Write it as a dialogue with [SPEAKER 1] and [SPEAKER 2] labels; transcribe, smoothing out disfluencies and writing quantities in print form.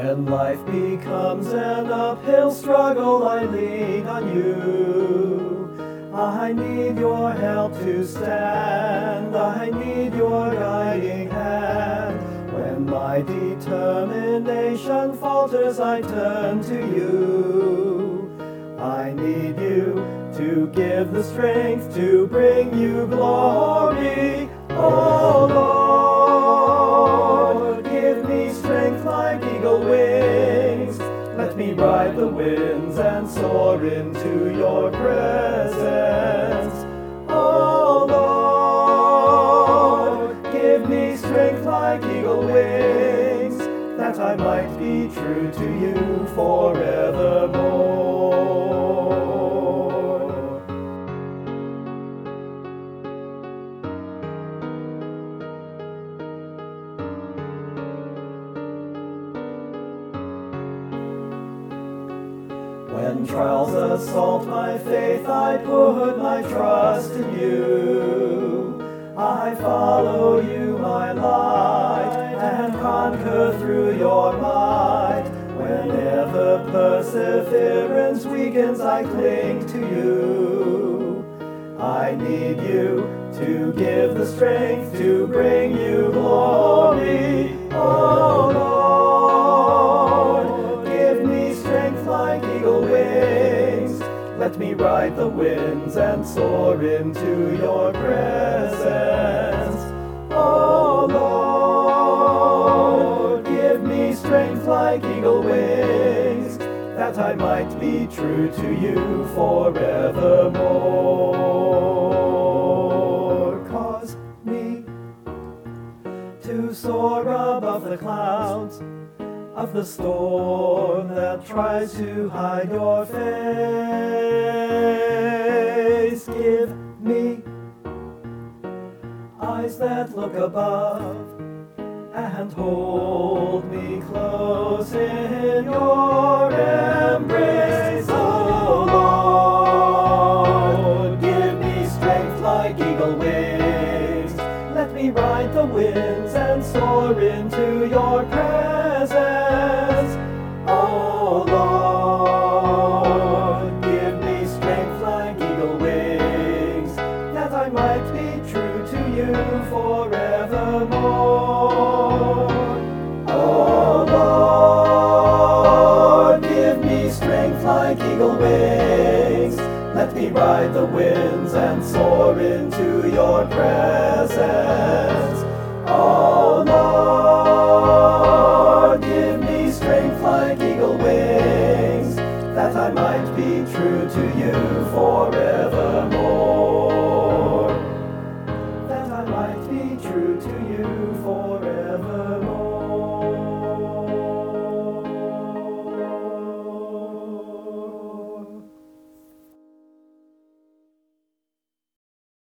[SPEAKER 1] When life becomes an uphill struggle, I lean on you. I need your help to stand. I need your guiding hand. When my determination falters, I turn to you. I need you to give the strength to bring you glory. Oh Lord, give me strength like eagle wings. Let me ride the winds and soar into your presence. Oh Lord, give me strength like eagle wings, that I might be true to you forevermore. When trials assault my faith, I put my trust in you. I follow you, my light, and conquer through your might. Whenever perseverance weakens, I cling to you. I need you to give the strength to bring you glory. Oh Lord, give me strength like eagle wings. Let me ride the winds and soar into your presence. Oh Lord, give me strength like eagle wings, that I might be true to you forevermore. Cause me to soar above the clouds of the storm that tries to hide your face. Give me eyes that look above and hold me close in your embrace. Oh Lord, give me strength like eagle wings. Let me ride the winds and soar into your presence. Oh Lord, give me strength like eagle wings, that I might be true to you forevermore. Oh Lord, give me strength like eagle wings. Let me ride the winds and soar into your presence. Oh Lord, give me strength like eagle wings, that I might be true to you forevermore. That I might be true to you forevermore.